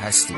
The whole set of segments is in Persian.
هستیم.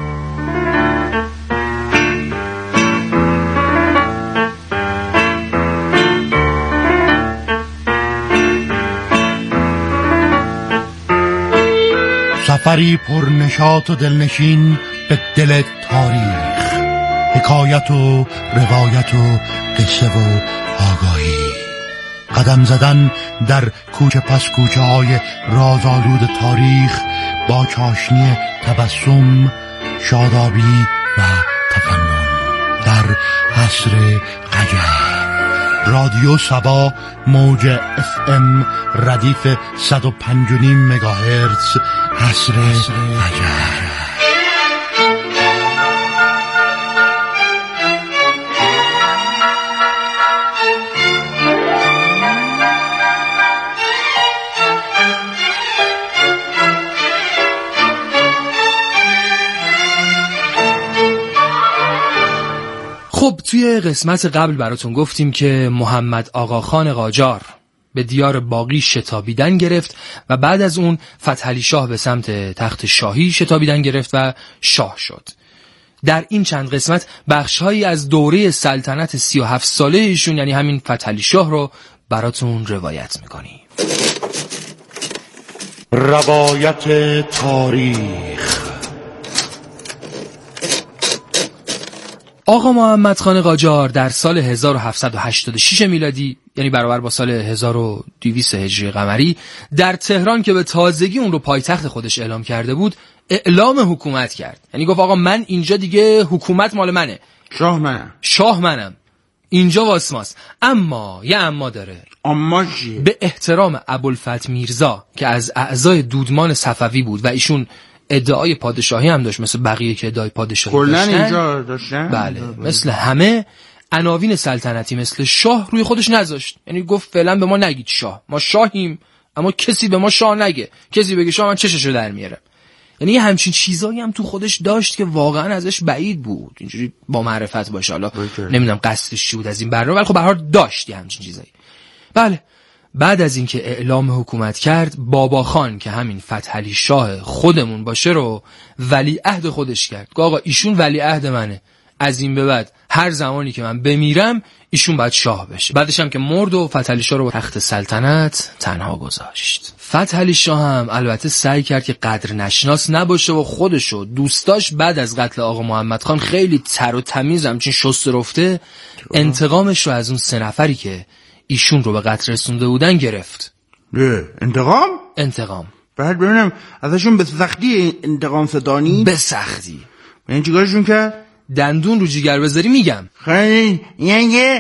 سفری پر نشاط و دلنشین به دل تاریخ، حکایت و روایت و قصه و آگاهی، قدم زدن در کوچه پس کوچه های رازآلود تاریخ با چاشنی تبسم، شادابی و تفنن در عصر قجر. رادیو سبا موج FM ردیف 105.5 مگاهرتز عصر قجر. خب توی قسمت قبل براتون گفتیم که محمد آقاخان قاجار به دیار باقی شتابیدن گرفت و بعد از اون فتحعلی شاه به سمت تخت شاهی شتابیدن گرفت و شاه شد. در این چند قسمت بخشهایی از دوره سلطنت 37 ساله ایشون یعنی همین فتحعلی شاه رو براتون روایت میکنیم. روایت تاریخ. آقا محمد خان قاجار در سال 1786 میلادی یعنی برابر با سال 1200 هجری قمری در تهران که به تازگی اون رو پایتخت خودش اعلام کرده بود اعلام حکومت کرد. یعنی گفت آقا من اینجا دیگه حکومت مال منه، شاه منم، اینجا واسماست. اما یه اما داره. اما چیه؟ به احترام ابوالفتح میرزا که از اعضای دودمان صفوی بود و ایشون ادعای پادشاهی هم داشت مثل بقیه که ادعای پادشاهی داشتن. اینجا داشتن؟ بله مثل همه عناوین سلطنتی مثل شاه روی خودش نذاشت. یعنی گفت فعلا به ما نگید شاه، ما شاهیم اما کسی به ما شاه نگه، کسی بگه شاه من چششو در میارم. یعنی یه همچین چیزایی هم تو خودش داشت که واقعا ازش بعید بود اینجوری با معرفت باشه. حالا نمیدونم قصدش چی بود از این برنامه ولی خب به هر حال داشت یه همچین چیزایی. بله بعد از اینکه اعلام حکومت کرد بابا خان که همین فتحعلی شاه خودمون باشه رو ولیعهد خودش کرد. آقا ایشون ولیعهد منه، از این به بعد هر زمانی که من بمیرم ایشون باید شاه بشه. بعدش هم که مرد و فتحعلی شاه رو تخت سلطنت تنها گذاشت. فتحعلی شاه هم البته سعی کرد که قدر نشناس نباشه و خودشو دوستاش بعد از قتل آقا محمد خان خیلی تر و تمیز همچین شست رفته انتقامش رو از اون 3 نفری که ایشون رو به قتل رسونده بودن گرفت. انتقام بعد ببینم ازشون به سختی انتقام صدانی؟ به سختی. این چیکارشون کرد؟ دندون رو جیگر بذاری میگم. خیلی یعنی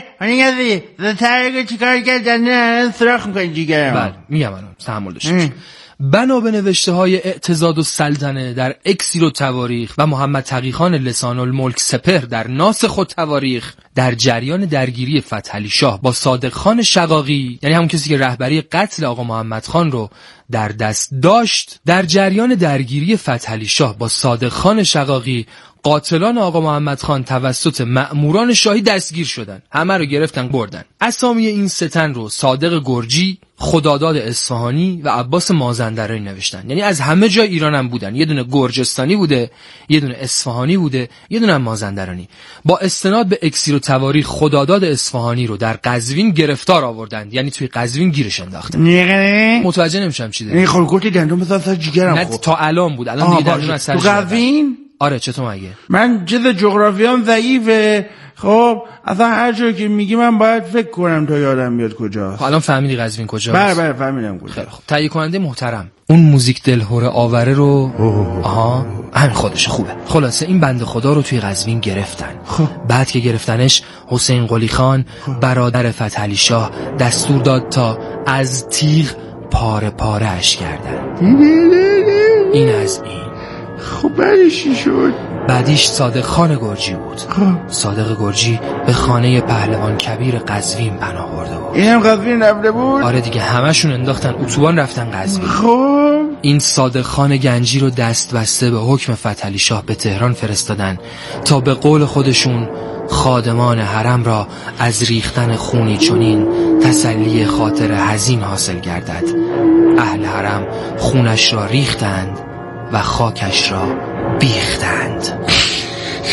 زترگه چیکار کرد؟ دندون سراخ میکنی جیگرم. بله میگم الان تحمل داشته. بنا به نوشته های اعتضاد السلطنه در اکسیر التواریخ و محمد تقی خان لسان الملک سپهر در ناسخ التواریخ در جریان درگیری فتحعلی شاه با صادق خان شقاقی یعنی همون کسی که رهبری قتل آقا محمد خان رو در دست داشت، در جریان درگیری فتحعلی شاه با صادق خان شقاقی قاتلان آقا محمد خان توسط مأموران شاهی دستگیر شدن، همه رو گرفتن بردن. اسامی این 3 تن رو صادق گرجی، خداداد اصفهانی و عباس مازندرانی نوشتن. یعنی از همه جای ایران هم بودن، یه دونه گرجستانی بوده، یه دونه اصفهانی بوده، یه دونه مازندرانی. با استناد به اکسیر و تواریخ خداداد اصفهانی رو در قزوین گرفتار آوردند، یعنی توی قزوین گیرش انداختن. متوجه نمیشم چی داری. این خلقوتی دندون بذار سر جیگرم. نه تا الان بود، الان دیگه دندون از سر قزوین. آره چطور مگه؟ من چیز جغرافیام ضعیفه. خب اصلا هر جایی که میگی من باید فکر کنم تا یادم بیاد کجاست. الان فهمیدی قزوین کجاست؟ بله فهمیدم کجاست. خیلی خوب. تهیه کننده محترم اون موزیک دلهوره آوره رو آها همین خودشه خوبه. خلاصه این بنده خدا رو توی قزوین گرفتن. بعد که گرفتنش حسین قلی خان برادر فتحعلی شاه دستور داد تا از تیغ پاره پاره اش کردن. این از این. خب بعدش چی شد؟ بعدیش صادق خان گرجی بود. صادق گرجی به خانه پهلوان کبیر قزوین پناه برده بود. اینم قزوین رفته بود؟ آره دیگه همشون انداختن اتوبان رفتن قزوین. خب این صادق خان گنجی رو دست بسته به حکم فتحعلی شاه به تهران فرستادن تا به قول خودشون خادمان حرم را از ریختن خونی چنین تسلی خاطر حزین حاصل گردد. اهل حرم خونش را ریختند و خاکش را بیختند.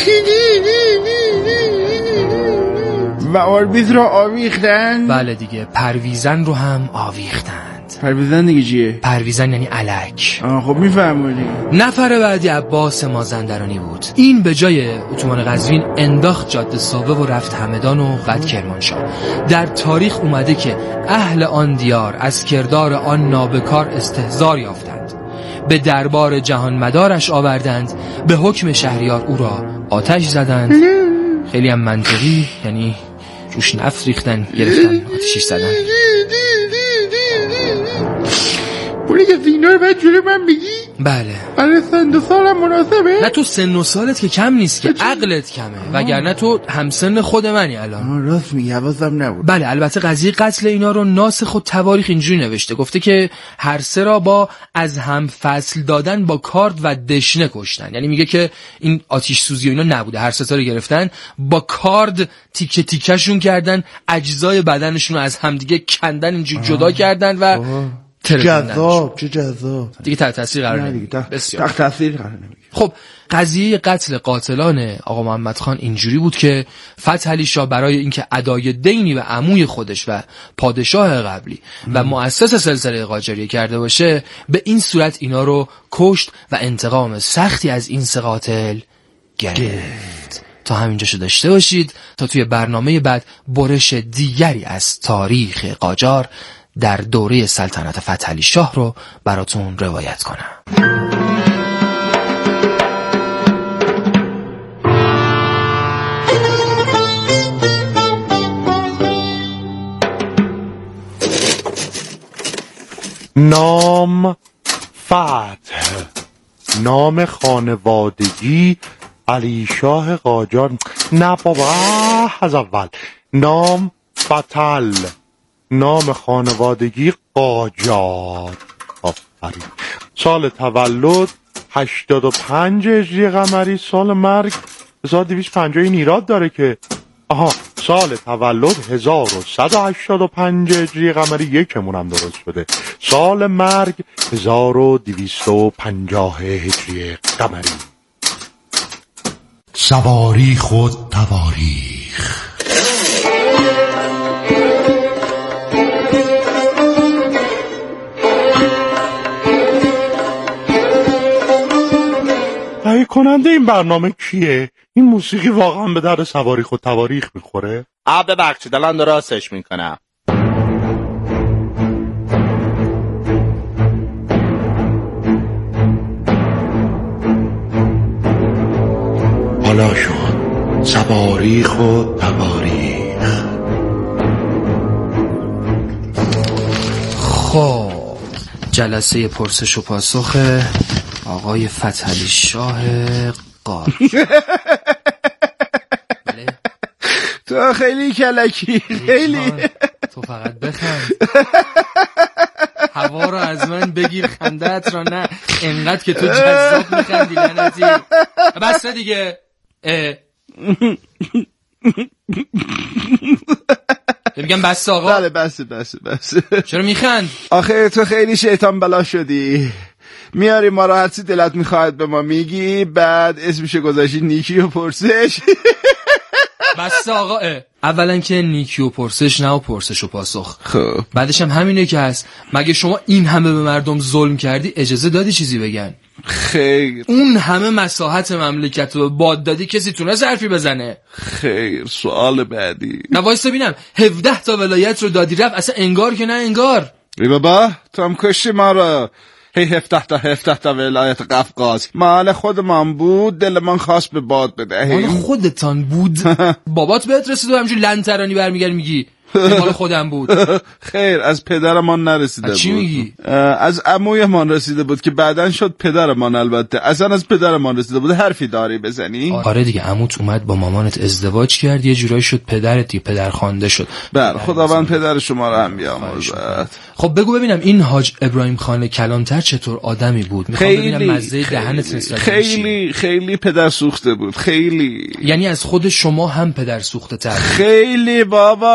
و آربیز رو آویختن. بله دیگه، پرویزن رو هم آویختند. پرویزن دیگه چیه؟ پرویزن یعنی الک. خب میفهمونی. نفر بعدی عباس مازندرانی بود. این به جای اتوبان قزوین انداخت جاده ساوه و رفت همدان و بعد کرمانشاه. در تاریخ اومده که اهل آن دیار از کردار آن نابکار استهزار یافتند، به دربار جهان مدارش آوردند، به حکم شهریار او را آتش زدند. خیلی هم منطقی، یعنی روش نفت ریختن، گرفتن آتشش زدن. پولی که اینا رو باید جوری من بگی؟ بله. برای سن و سالم مناسبه؟ نه تو سن و سالت که کم نیست که عقلت کمه، وگرنه تو همسن خود منی الان. راست میگی، حواسم نبود. بله، البته قضیه قتل اینا رو ناسخ و تواریخ اینجوری نوشته، گفته که هر سه را با از هم فصل دادن با کارد و دشنه کشتن. یعنی میگه که این آتش سوزی و اینا نبوده، هر سه تا رو گرفتن با کارد تیکه تیکه‌شون کردن، اجزای بدنشون رو از همدیگه کندن، اینجوری جدا کردن و جذاب. چه جذاب. دیگه تحت تاثیر قرار نمیگیره. بسیار تحت تاثیر قرار نمیگیره. خب قضیه قتل قاتلان آقا محمد خان اینجوری بود که فتحعلی شاه برای اینکه ادای دینی و عموی خودش و پادشاه قبلی و مؤسس سلسله قاجاریه کرده باشه، به این صورت اینا رو کشت و انتقام سختی از این سه قاتل گرفت. تا همینجاشو داشته باشید تا توی برنامه بعد برش دیگری از تاریخ قاجار در دوره سلطنت فتحعلی شاه رو براتون روایت کنم. نام فتح، نام خانوادگی علی شاه قاجار. نه بابا، از اول. نام فتل، نام خانوادگی قاجار. آفرین. سال تولد 85 هجری قمری، سال مرگ 1250 ایراد داره که سال تولد 1185 هجری قمری، یکمون هم درست شده. سال مرگ 1250 هجری قمری. سواری خود تواریخ. تهیه کننده این برنامه کیه؟ این موسیقی واقعا به درد سواری خود تواریخ میخوره؟ ببخشید الان درستش میکنم. حالا شد سواری خود تواریخ. خب جلسه پرسش و پاسخ آقای فتحعلی شاه قاجار. بله؟ تو خیلی کلکی، خیلی. تو فقط بخند، هوا رو از من بگیر، خندت را نه، انقدر که تو جذاب میخندی لعنتی. بس دیگه. میگم بس آقا. بله بس. چرا میخند؟ آخه تو خیلی شیطان بلا شدی، میاری ما را هرچی دلت میخواهد به ما میگی، بعد اسمشو گذاشتی نیکی و پرسش. بس آقا. اولا که نیکی و پرسش نه و پرسش و پاسخ. خب بعدش هم همینه که هست. مگه شما این همه به مردم ظلم کردی اجازه دادی چیزی بگن؟ خیر. اون همه مساحت مملکت رو باد دادی، کسی تونست حرفی بزنه؟ خیر. سوال بعدی. نه وایسا ببینم. 17 تا ولایت رو دادی رفت، اصلا انگار که نه انگار. ای بابا تو هم کشتی ما رو. 17 تا ولایت قفقاز مال خودمان بود، دلمان خواست به باد بدهیم. مال خودتان بود؟ بابات بهت رسید و همجور لنترانی برمیگردی میگی مال خودم بود؟ خیر، از پدرمان نرسیده بود. چی میگی؟ از عمویمان رسیده بود که بعدن شد پدرمان. البته اصلا از پدرمان رسیده بود. حرفی داری بزنی؟ آره دیگه، عموت اومد با مامانت ازدواج کرد، یه جورایی شد پدرت، دیگه پدرخوانده شد. بله خداوند پدر شما رو هم بیامرزد. خب بگو ببینم این حاج ابراهیم خان کلانتر چطور آدمی بود؟ میخوام ببینم مزه دهنت نسبت خیلی پدر سوخته بود. خیلی، یعنی از خود شما هم پدر سوخته تر؟ خیلی بابایا،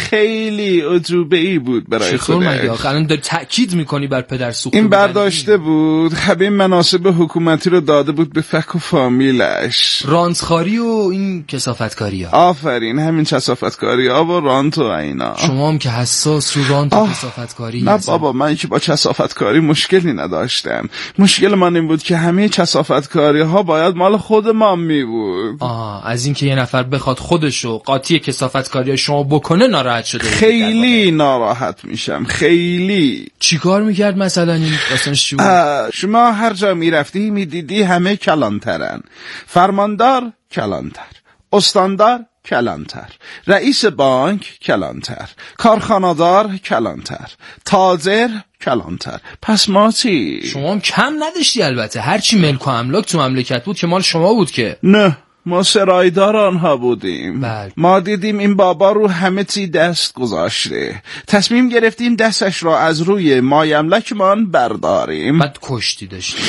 خیلی عجوبه‌ای بود برای چطور مگه خودش. آخه الان داری تأکید میکنی بر پدر سوخته این بودن برداشته بود همه مناصب حکومتی رو داده بود به فک و فامیلش. رانتخاری و این کثافتکاری ها. آفرین، همین کثافتکاری ها و رانت و اینا. شما هم که حساس رو رانت و کثافتکاری. نه بابا، من که با کثافتکاری مشکلی نداشتم. مشکل من این بود که همه کثافتکاری ها باید مال خود ما می بود. از این که یه نفر بخواد خودشو قاطی کثافتکاری شما بکنه ناراحت شده. خیلی ناراحت میشم، خیلی. چیکار میکرد مثلا؟ این داستانش چی بود؟ شما هر جا میرفتی میدیدی همه کلانترن. فرماندار کلانتر، استاندار کلانتر، رئیس بانک کلانتر، کارخانه‌دار کلانتر، تاجر کلانتر. پس ما چی؟ شما هم کم نداشتی البته. هرچی ملک و املاک تو مملکت بود که مال شما بود که. نه، ما سرایدار آنها بودیم. بله. ما دیدیم این بابا رو همه چی دست گذاشته، تصمیم گرفتیم دستش را از روی مایملکمان برداریم. بعد کشتی داشتیم.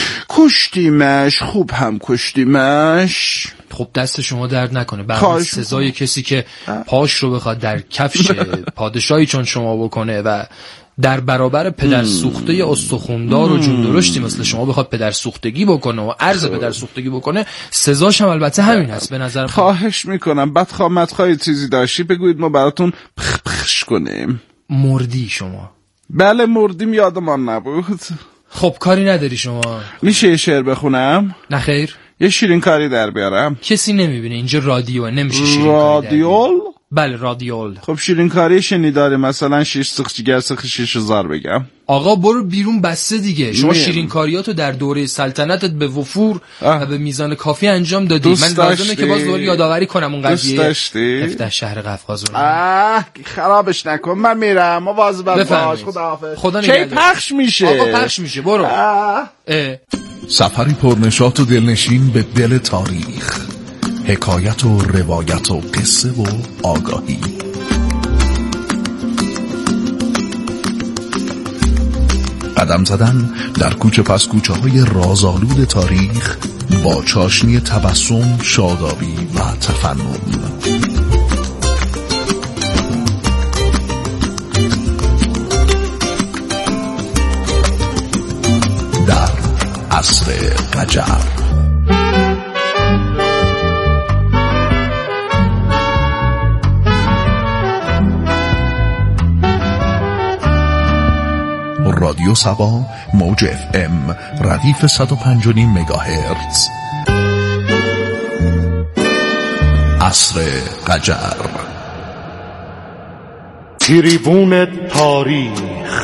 کشتیمش، خوب هم کشتیمش. خب دست شما درد نکنه. برای سزای کسی که پاش رو بخواد در کفش پادشاهی چون شما بکنه و در برابر پدر سوخته استخوندار و جون درشتی مثل شما بخواد پدر سوختگی بکنه و عرض پدر سوختگی بکنه، سزاش هم البته همین هست به نظر. خواهش میکنم بدخواه چیزی داشتی بگوید ما براتون پخش کنیم. مردی شما؟ بله مردیم، یادمان نبود. خب کاری نداری شما؟ میشه یه شعر بخونم؟ نه خیر. یه شیرین کاری در بیارم؟ کسی نمیبینه اینجا رادیو، نمیشه شیرین رادیول؟ بله رادیول. خب شیرین کاری شنیداری مثلا 6 سخ جگر سخ 6000 بگم. آقا برو بیرون بسته دیگه. شما شیرین کاریاتو در دوره سلطنتت به وفور و به میزان کافی انجام دادی. من لازمه که باز دوباره یادآوری کنم اون قضیه. دوست داشتی؟ 17 شهر قفقاز رو. خرابش نکن، من میرم. مواظبت باش. خداحافظ. خدا کی نگهدار. پخش میشه؟ آقا پخش میشه، برو. سفری پرنشاط و دلنشین به دل تاریخ، حکایت و روایت و قصه و آگاهی. قدم زدن در کوچه پس کوچه های رازآلود تاریخ با چاشنی تبسم، شادابی و تفنن. در عصر قجر. رادیو سبا موج FM ردیف 105.5 مگاهرتز. عصر قجر. تریبون تاریخ.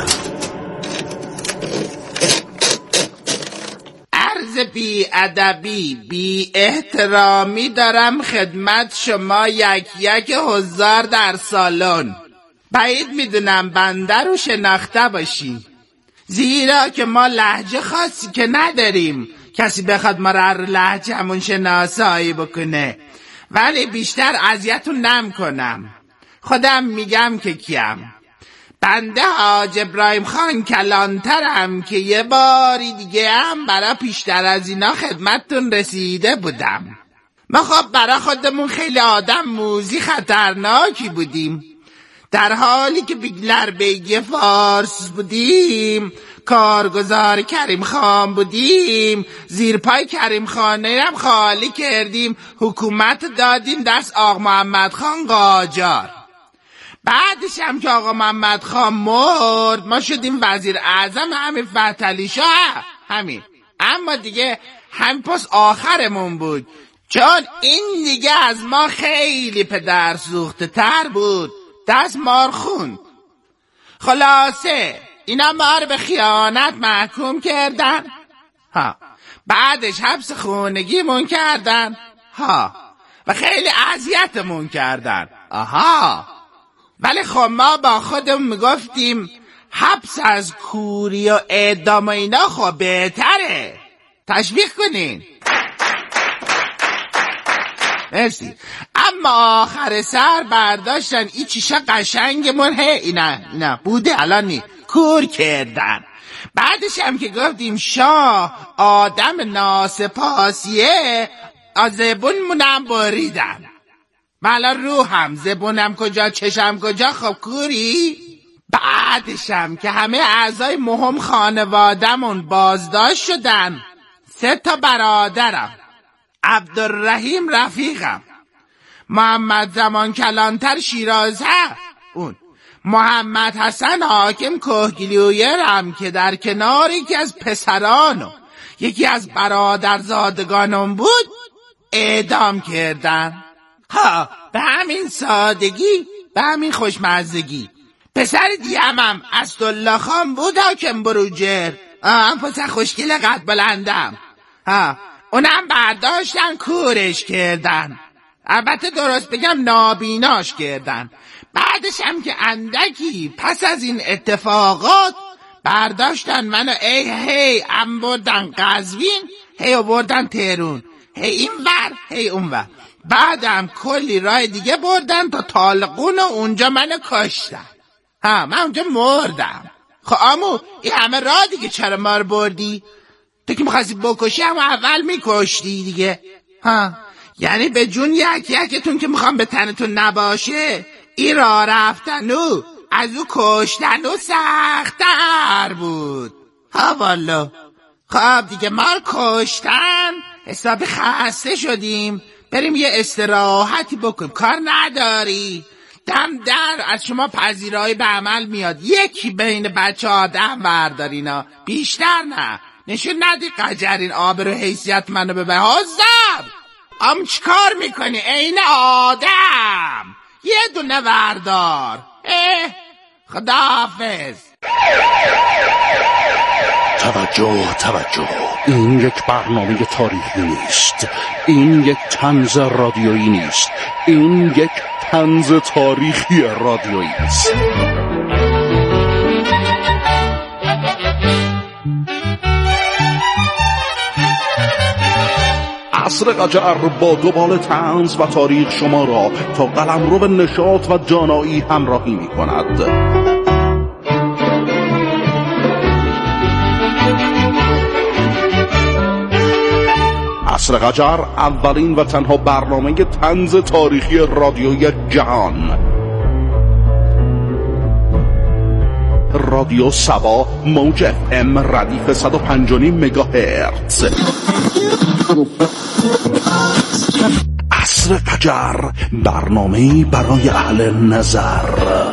بی ادبی بی احترامی دارم خدمت شما یک حضار در سالن. بعید میدونم بنده رو شناخته باشی، زیرا که ما لهجه خاصی که نداریم کسی بخواد ما را لهجه‌مون شناسایی بکنه، ولی بیشتر اذیتون نمی‌کنم. خودم میگم که کیم. بنده حاج ابراهیم خان کلانترم که یه باری دیگه هم برای پیشتر از اینا خدمتتون رسیده بودم. ما خب برای خودمون خیلی آدم موزی خطرناکی بودیم، در حالی که بیگلر بیگی فارس بودیم، کارگزار کریم خان بودیم، زیر پای کریم خانه هم خالی کردیم، حکومت دادیم دست آقا محمد خان قاجار. بعدش هم که آقا محمد خان مرد ما شدیم وزیر اعظم همین فتحعلی شاه همین. اما دیگه همین پس آخرمون بود، چون این دیگه از ما خیلی پدر سوخته تر بود، دست مار خوند. خلاصه اینا ما رو به خیانت محکوم کردن، بعدش حبس خونگیمون کردن، و خیلی اذیتمون کردن، ولی خب ما با خودمون میگفتیم حبس از کوری و اعدام و اینا خب بهتره، تشویق کنین. مرسی. اما آخر سر برداشتن این چیشا قشنگمون اینا بوده الان نی کور کردن. بعدش هم که گفتیم شاه آدم ناسپاسیه، آزبونمونم بریدن. مالا روحم زبونم کجا چشم کجا خب کوری. بعدشم که همه اعضای مهم خانوادمون بازداشت شدن. 3 برادرم، عبدالرحیم رفیقم، محمد زمان کلانتر شیرازه، اون محمد حسن حاکم کوهگیلویرم که در کنار یکی از پسرانو یکی از برادرزادگانم بود اعدام کردن. به همین سادگی، به همین خوشمزگی. پسر دیگه‌م اسدالله خان بود حاکم بروجر، هم پسر خوشگل قد بلندم. اونم برداشتن کورش کردن. البته درست بگم نابیناش کردن. بعدش هم که اندکی پس از این اتفاقات برداشتن منو هی ام بردن قزوین، هی بردن تهرون، هی این ور هی اون ور. بعدم کلی راه دیگه بردن تا طالقون و اونجا منو کشتن. من اونجا مردم. خب عمو این همه راه دیگه چرا ما رو بردی؟ تو که میخواستی بکشی هم اول میکشتی دیگه. یعنی به جون یکتون که میخوام به تنتون نباشه این راه رفتنو از او کشتنو سخت‌تر بود. والا خب دیگه ما رو کشتن، حساب خسته شدیم، بریم یه استراحتی بکنیم. کار نداری؟ دم در از شما پذیرایی به عمل میاد. یکی بین بچه آدم بردارینا، بیشتر نه. نشون ندی قجرین آبرو حیثیت منو به هزار. چی کار میکنی این آدم؟ یه دونه وردار. خداحافظ. توجه، این یک برنامه تاریخی نیست، این یک طنز رادیویی نیست، این یک طنز تاریخی رادیویی است. عصر قجر با دوبال طنز و تاریخ شما را تا قلمرو نشاط و دانایی همراهی می کند. عصر قجر اولین و تنها برنامه طنز تاریخی رادیویی جهان. رادیو سبا موج FM ردیف 105.5 مگاهرتز. عصر قجر، برنامه‌ای برای اهل نظر.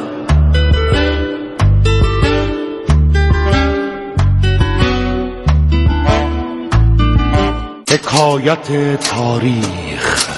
حکایت تاریخ.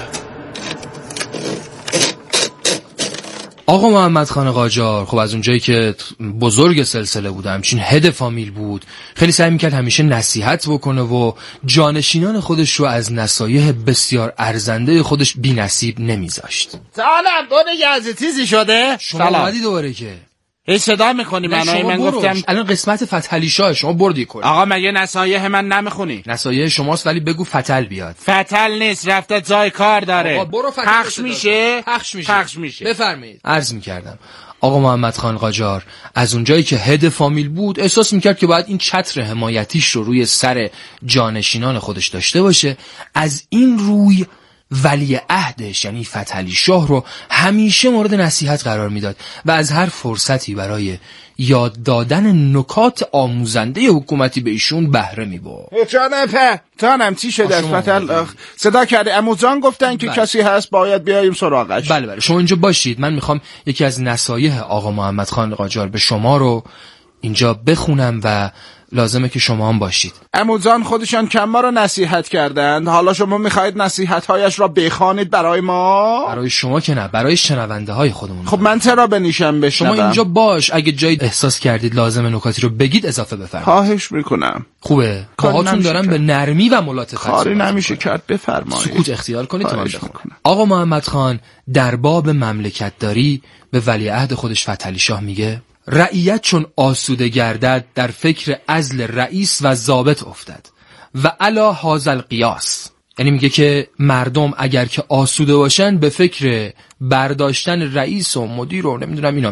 آقا محمد خان قاجار خب از اونجایی که بزرگ سلسله بود، همچین هد فامیل بود، خیلی سعی میکرد همیشه نصیحت بکنه و جانشینان خودش رو از نصایح بسیار ارزنده خودش بی نصیب نمیذاشت. سلام، دونه یزیتیزی شده؟ شما اومدی دوباره که هیچ صدا میکنی؟ من گفتم الان قسمت فتحعلی شاه شما بردی کن. آقا مگه نصایح من نمیخونی؟ نصایح شماست ولی بگو فتل بیاد. فتل نیست، رفته جای کار داره. آقا برو فتل. پخش میشه. بفرمایید. عرض میکردم آقا محمد خان قاجار از اونجایی که هد فامیل بود احساس میکرد که باید این چتر حمایتیش رو روی سر جانشینان خودش داشته باشه. از این روی ولی عهدش یعنی فتحعلی شاه رو همیشه مورد نصیحت قرار میداد و از هر فرصتی برای یاد دادن نکات آموزنده حکومتی به ایشون بهره میبرد. جانم چی شده از فتحعلی؟ صدا کرده عمو جان گفتن که کسی هست باید بیاییم سراغش. بله شما اینجا باشید، من میخوام یکی از نصایح آقا محمد خان قاجار به شما رو اینجا بخونم و لازمه که شما هم باشید. عمو جان خودشان کم ما رو نصیحت کردند، حالا شما میخواید نصیحت‌هایش را بخوانید برای ما؟ برای شما که نه، برای شنونده های خودمون. خب من چرا بنیشم بشنوم؟ شما اینجا باش، اگه جایی احساس کردید لازمه نکاتی رو بگید اضافه بفرمایید. خواهش میکنم. خوبه؟ باهاتون دارم به نرمی و ملاطفت. کاری نمیشه کرد، بفرمایید. سکوت اختیار کنید تا من بخونم. آقا محمد خان در باب مملکت داری به ولیعهد خودش فتحعلی شاه میگه رعیت چون آسوده گردد در فکر عزل رئیس و ضابط افتد و علا هذا القیاس، یعنی میگه که مردم اگر که آسوده باشن به فکر برداشتن رئیس و مدیر و نمیدونم اینا میافتن.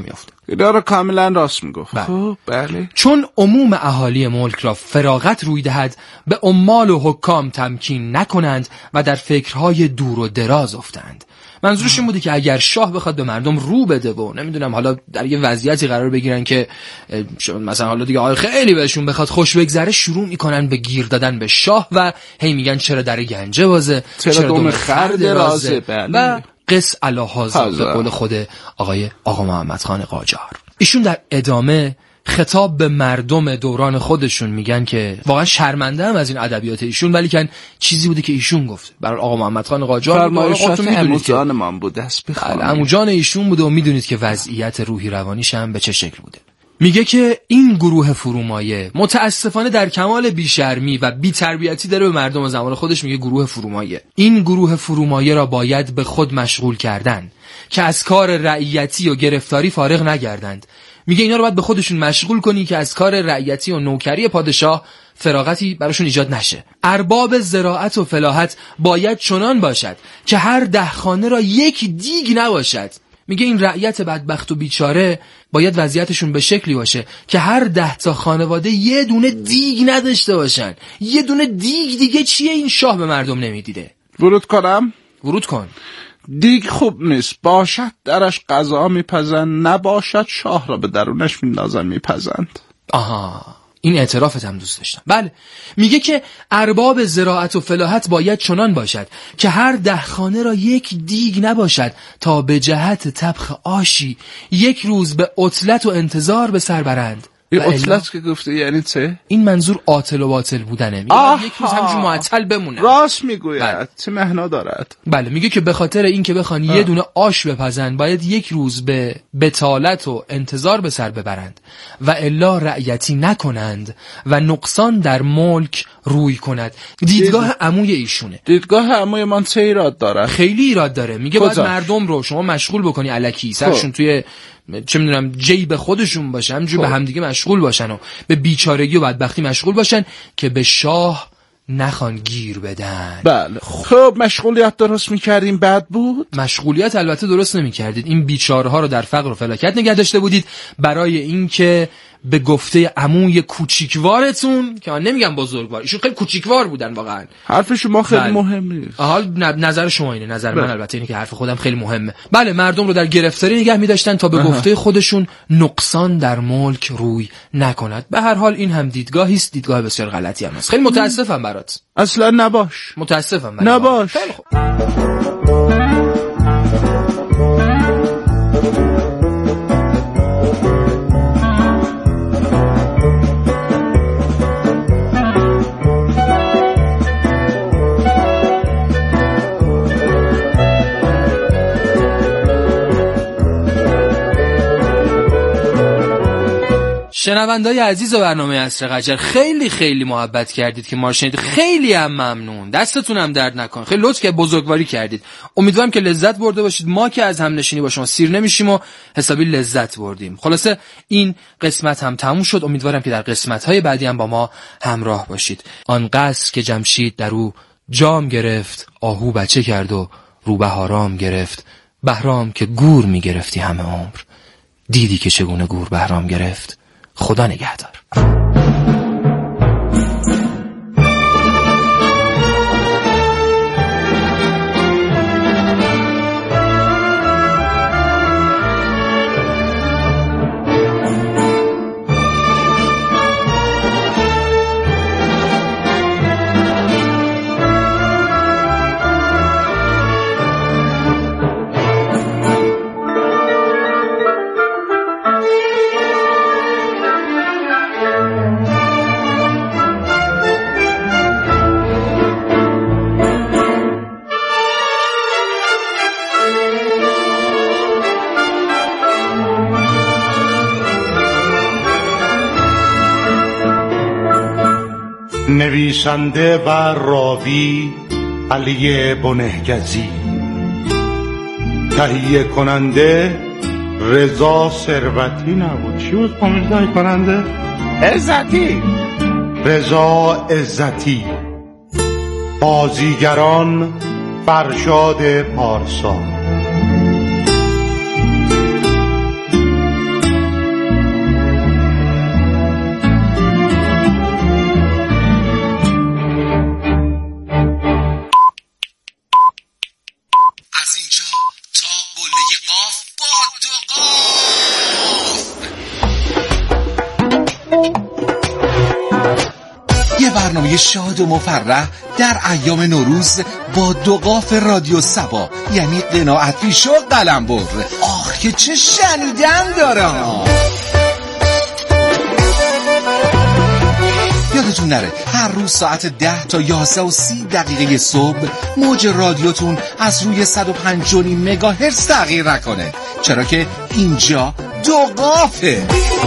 اینا رو کاملا راست میگفت. بله. خب بله. چون عموم اهالی ملک را فراغت روی دهد به عمال و حکام تمکین نکنند و در فکرهای دور و دراز افتند. منظورش این بوده که اگر شاه بخواد به مردم رو بده و نمیدونم حالا در یه وضعیتی قرار بگیرن که مثلا حالا دیگه خیلی بهشون بخواد خوش بگذره، شروع میکنن به گیر دادن به شاه و هی میگن چرا در گنجه بازه، چرا دوم خر درازه. و قص علی هذا به قول خود آقا محمد خان قاجار. ایشون در ادامه خطاب به مردم دوران خودشون میگن که واقعا شرمنده هم از این ادبیات ایشون، ولی کن چیزی بوده که ایشون گفت برای آقا محمد خان قاجار. فرمایشات عموجان من بوده است بخوام. عموجان ایشون بوده و میدونید که وضعیت روحی روانیش هم به چه شکل بوده. میگه که این گروه فرومایه متاسفانه در کمال بیشرمی و بی‌تربیتی داره به مردم زمان خودش میگه گروه فرومایه. این گروه فرومایه را باید به خود مشغول کردن که از کار رعیتی و گرفتاری فارغ نگردند. میگه اینا رو باید به خودشون مشغول کنی که از کار رعیتی و نوکری پادشاه فراغتی براشون ایجاد نشه. ارباب زراعت و فلاحت باید چنان باشد که هر 10 خانه را یک دیگ نباشد. میگه این رعیت بدبخت و بیچاره باید وضعیتشون به شکلی باشه که هر 10 تا خانواده یه دونه دیگ نداشته باشن. یه دونه دیگ دیگه چیه؟ این شاه به مردم نمیدیده. ورود کنم؟ ورود کن. دیگ خوب نیست، باشد درش غذا میپزند، نباشد شاه را به درونش میندازن میپزند. آها، این اعترافت هم دوست داشتم. بله، میگه که ارباب زراعت و فلاحت باید چنان باشد که هر 10 خانه را یک دیگ نباشد تا به جهت طبخ آشی یک روز به عطلت و انتظار به سر برند. این عطلت که گفته یعنی چه؟ این منظور عاطل و باطل بودنه. میگه یک روز همچون معطل بمونه. راست میگوید. چه معنا دارد؟ بله، میگه که به خاطر این که بخوان یه دونه آش بپزن باید یک روز به بتالت و انتظار به سر ببرند و الا رعیتی نکنند و نقصان در ملک روی کند. دیدگاه عموی ایشونه. دیدگاه عموی من چه ایراد داره؟ خیلی ایراد داره. میگه باید مردم رو شما مشغول بکنی الکی، سرشون توی چه میدونم جیب خودشون باشه، همینجوری به همدیگه مشغول باشن و به بیچارگی و بدبختی مشغول باشن که به شاه نخوان گیر بدن. بله. خب مشغولیت درست میکردیم بد بود؟ مشغولیت البته درست نمیکردید. این بیچاره ها رو در فقر و فلاکت نگه داشته بودید برای اینکه به گفته عموی کوچیکوارتون که من نمیگم بزرگوار، ایشون خیلی کوچیکوار بودن واقعا. حرف شما خیلی مهم نیست. حال نظر شما اینه، نظر من البته اینه که حرف خودم خیلی مهمه. بله، مردم رو در گرفتاری نگه می‌داشتن تا به گفته خودشون نقصان در ملک روی نکند. به هر حال این هم دیدگاهی است، دیدگاه بسیار غلطی هم است. خیلی متاسفم برات. اصلا نباش. متاسفم نباش. خیلی خوب. شنوندای عزیز و برنامه عصر قجر، خیلی خیلی محبت کردید که ما رو شنیدید. خیلی هم ممنون، دستتون هم درد نکن، خیلی لطف که بزرگواری کردید. امیدوارم که لذت برده باشید. ما که از همنشینی با شما سیر نمیشیم و حسابی لذت بردیم. خلاصه این قسمت هم تموم شد. امیدوارم که در قسمت‌های بعدی هم با ما همراه باشید. آن قصر که جمشید در او جام گرفت، آهو بچه کرد و روبهارام گرفت. بهرام که گور میگرفتی همه عمر، دیدی که چگونه گور بهرام گرفت. خدا نگهدار. نویسنده و راوی علی بنهگزی، تهیه کننده رضا ثروتی نبود، چی بود تهیه کننده؟ عزتی، رضا عزتی. بازیگران فرشاد پارسا. برنامه شاد و مفرح در ایام نوروز با دو قاف رادیو صبا، یعنی قناعت پیش و قلمبر. آخ که چه شنیدن دارم. یادتون نره هر روز ساعت 10 تا 11:30 صبح موج رادیوتون از روی 105.5 مگاهرتز تغییر نکنه، چرا که اینجا دو قافه.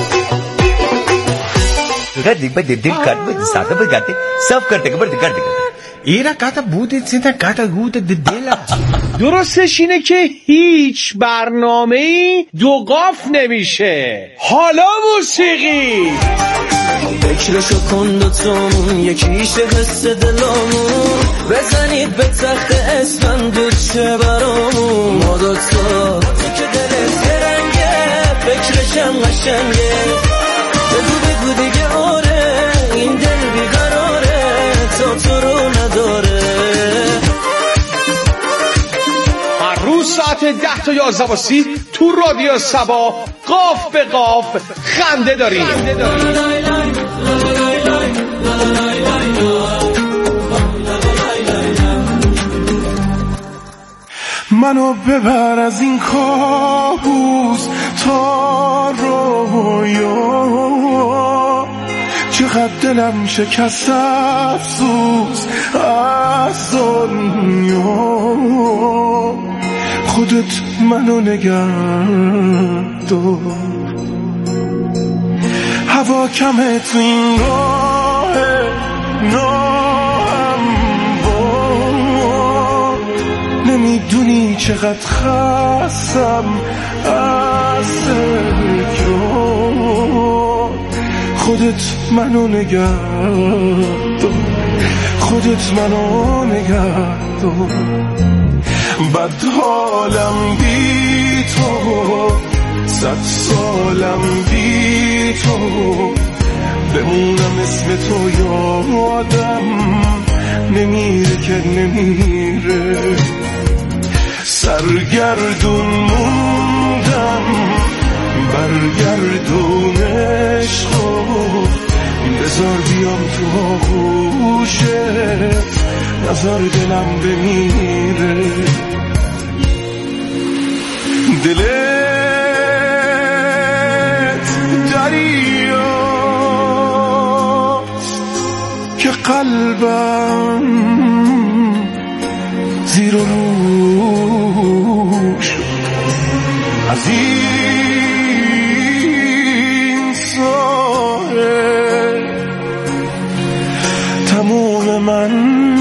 اینا کاتا بوده سیتا کاتا گوده دلا. درستش اینه که هیچ برنامه‌ای دو قاف نمیشه. حالا موسیقی فکرشو کن دوتامون یکیشه حس دلامون، بزنید به تخت اسمم دوچه برامون. ما دوتا تو که دلت درنگه فکرشم قشنگه، بگو دیگه آره این دل بیقراره تا تو رو نداره. هر روز ساعت 10 تا 11:30 تو رادیو صبا قاف به قاف خنده داریم. منو ببر از این کابوس تا رویا، چقدر دلم شکست افسوس از دنیا. خودت منو نگه دار، هوا کمه تو این راه ناهموار. نمیدونی چقدر خستم از تکرار. خودت منو نگه دار، خودت منو نگه دار. بد حالم بی تو، 100 سالم بی تو، بمونم اسم تو یادم نمیره که نمیره. سرگردون موندم برگردون عشقو، بذار بیام تو آغوشت، نذار دلم بمیره. دلت دریاست که قلبم زیر و رو شد. از این ساحل تموم من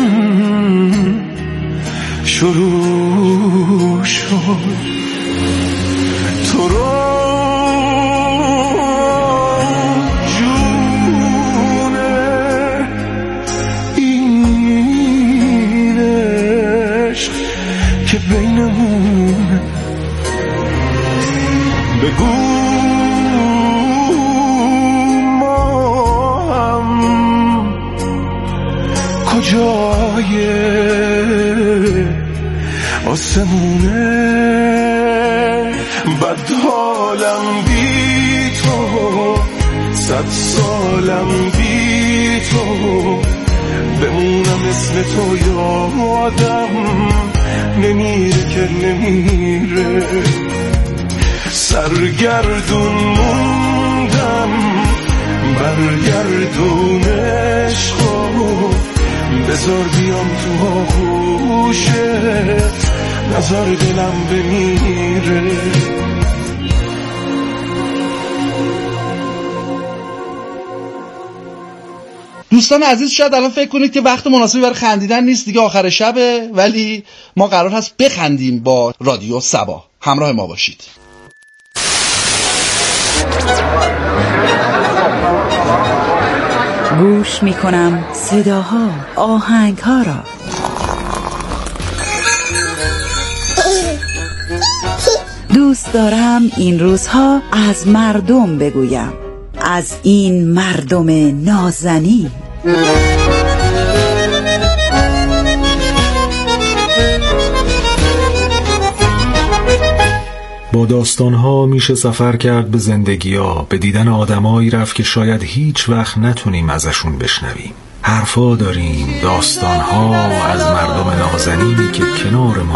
شروع شد. تو رو جونه این عشق که بینمون، بگو ما هم کجای آسمونه. بد حالم بی تو، 100 سالم بی تو، بمونم اسم تو یادم نمیره که نمیره. سرگردون موندم برگردون عشقو، بذار بیام تو آغوشت، نذار دلم بمیره. دوستان عزیز، شاید الان فکر کنید که وقت مناسبی برای خندیدن نیست، دیگه آخر شبه، ولی ما قرار هست بخندیم با رادیو صبا. همراه ما باشید. گوش میکنم صداها، آهنگها را. دوست دارم این روزها از مردم بگویم، از این مردم نازنین. با داستانها میشه سفر کرد به زندگی‌ها، به دیدن آدمایی رفت که شاید هیچ وقت نتونیم ازشون بشنویم. حرفا داریم، داستانها از مردم نازنینی که کنار ما